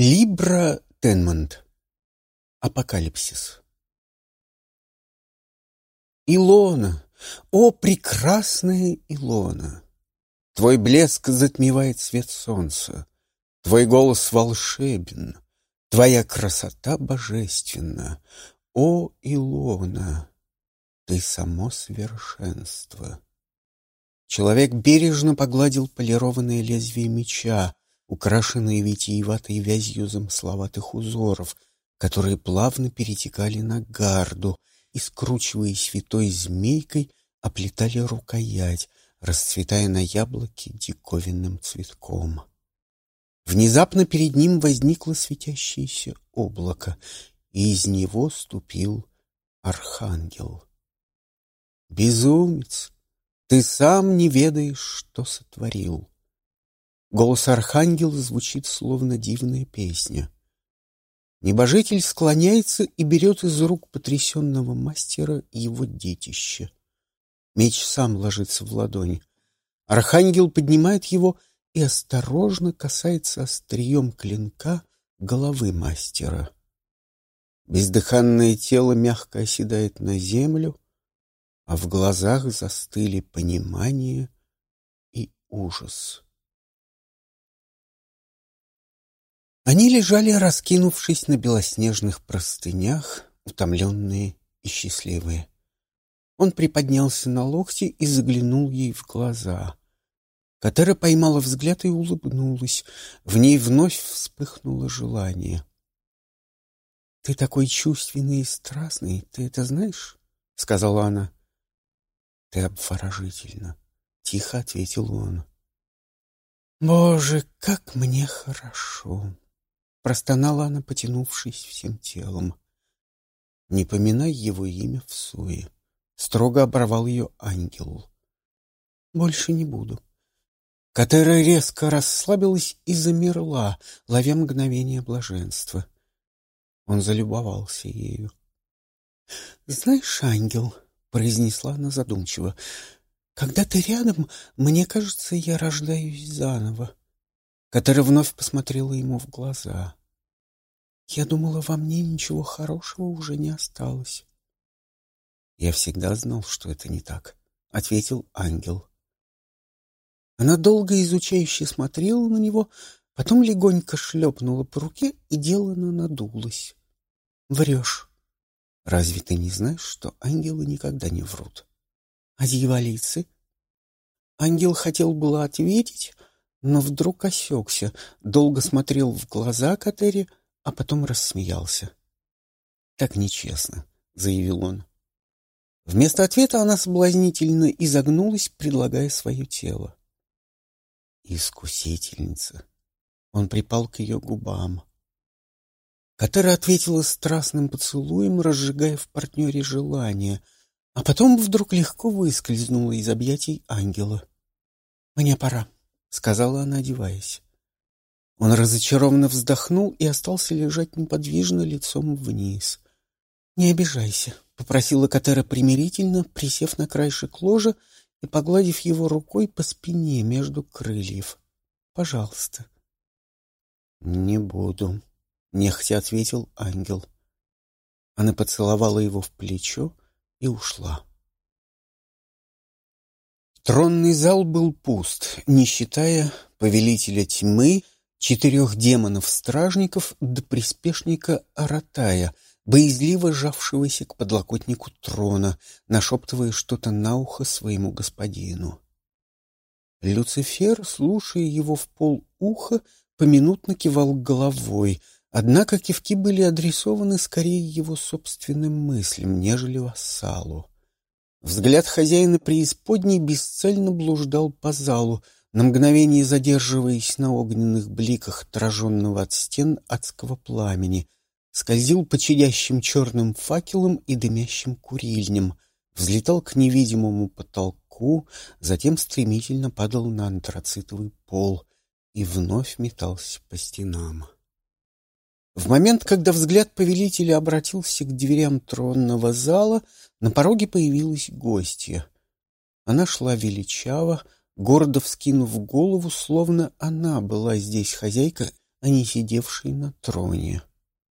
Либра Тенмонт. Апокалипсис. Илона, о прекрасная Илона! Твой блеск затмевает свет солнца, твой голос волшебен, твоя красота божественна. О Илона, ты само совершенство. Человек бережно погладил полированное лезвие меча, украшенные витиеватой вязью замысловатых узоров, которые плавно перетекали на гарду и, скручиваясь витой змейкой, оплетали рукоять, расцветая на яблоке диковинным цветком. Внезапно перед ним возникло светящееся облако, и из него ступил архангел. «Безумец, ты сам не ведаешь, что сотворил». Голос архангела звучит, словно дивная песня. Небожитель склоняется и берет из рук потрясенного мастера его детище. Меч сам ложится в ладонь. Архангел поднимает его и осторожно касается острием клинка головы мастера. Бездыханное тело мягко оседает на землю, а в глазах застыли понимание и ужас. Они лежали, раскинувшись на белоснежных простынях, утомленные и счастливые. Он приподнялся на локти и заглянул ей в глаза. Катера поймала взгляд и улыбнулась. В ней вновь вспыхнуло желание. — Ты такой чувственный и страстный, ты это знаешь? — сказала она. — Ты обворожительна, — тихо ответил он. — Боже, как мне хорошо! — простонала она, потянувшись всем телом. — Не поминай его имя всуе, — строго оборвал ее ангел. — Больше не буду. Катера резко расслабилась и замерла, ловя мгновение блаженства. Он залюбовался ею. — Знаешь, ангел, — произнесла она задумчиво, — когда ты рядом, мне кажется, я рождаюсь заново. Катера вновь посмотрела ему в глаза. Я думала, во мне ничего хорошего уже не осталось. — Я всегда знал, что это не так, — ответил ангел. Она долго изучающе смотрела на него, потом легонько шлепнула по руке и деланно надулась. — Врешь. — Разве ты не знаешь, что ангелы никогда не врут? — А дьяволицы? Ангел хотел было ответить, но вдруг осекся, долго смотрел в глаза Катере, а потом рассмеялся. — Так нечестно, — заявил он. Вместо ответа она соблазнительно изогнулась, предлагая свое тело. Искусительница. Он припал к ее губам. Катера ответила страстным поцелуем, разжигая в партнере желание, а потом вдруг легко выскользнула из объятий ангела. — Мне пора, — сказала она, одеваясь. Он разочарованно вздохнул и остался лежать неподвижно лицом вниз. — Не обижайся, — попросила Катера примирительно, присев на краешек ложа и погладив его рукой по спине между крыльев. — Пожалуйста. — Не буду, — нехотя ответил ангел. Она поцеловала его в плечо и ушла. Тронный зал был пуст, не считая повелителя тьмы, 4 демонов-стражников да приспешника Аратая, боязливо сжавшегося к подлокотнику трона, нашептывая что-то на ухо своему господину. Люцифер, слушая его в полуха, поминутно кивал головой, однако кивки были адресованы скорее его собственным мыслям, нежели вассалу. Взгляд хозяина преисподней бесцельно блуждал по залу, на мгновение задерживаясь на огненных бликах отраженного от стен адского пламени, скользил по чадящим черным факелам и дымящим курильням, взлетал к невидимому потолку, затем стремительно падал на антрацитовый пол и вновь метался по стенам. В момент, когда взгляд повелителя обратился к дверям тронного зала, на пороге появилась гостья. Она шла величаво, гордо вскинув голову, словно она была здесь хозяйка, а не сидевший на троне.